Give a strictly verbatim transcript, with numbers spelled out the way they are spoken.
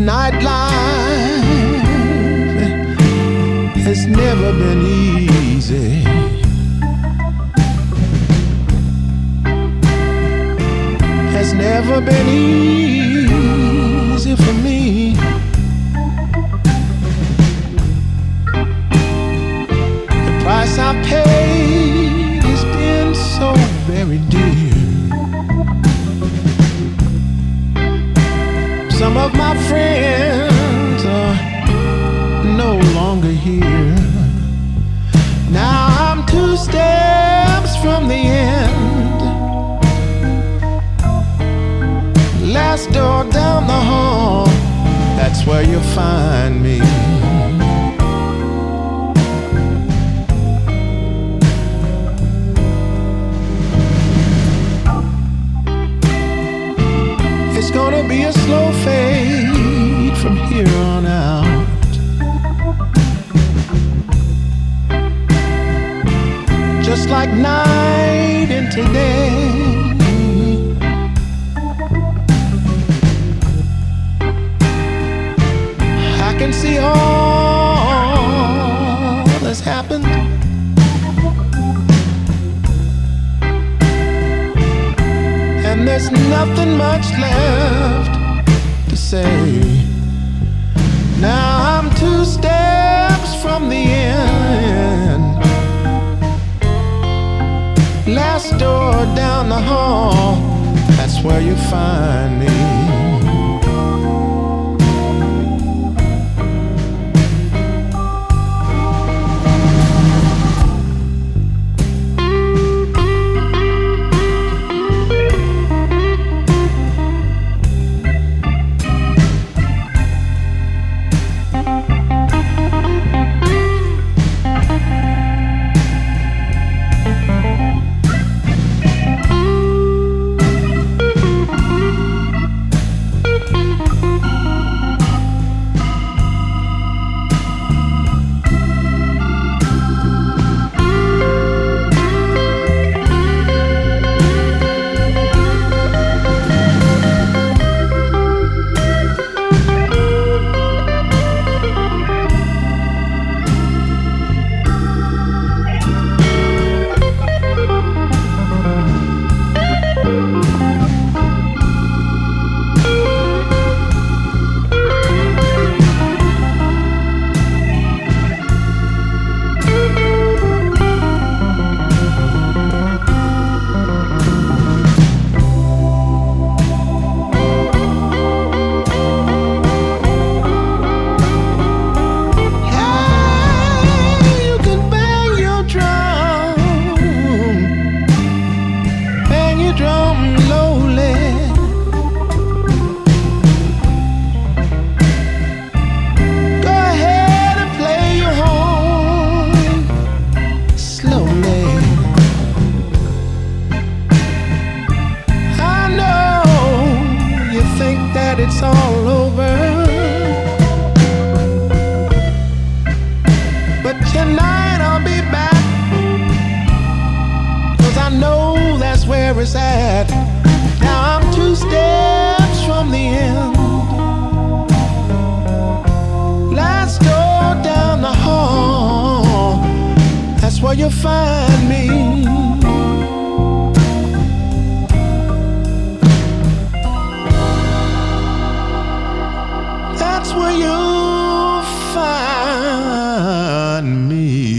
nightlife has never been easy. Has never been easy for me. The price I paid has been so very dear. Some of my friends are no longer here. Now I'm two steps from the end. Last door down the hall, that's where you'll find me. It's gonna be a slow fade from here on out. Just like night into day. I can see all that's happened. And there's nothing much left to say. Now I'm two steps from the end. Last door down the hall, that's where you find me. It's all over, but tonight I'll be back, 'cause I know that's where it's at. Now I'm two steps from the end. Last door down the hall, that's where you'll find me. That's where you'll find me.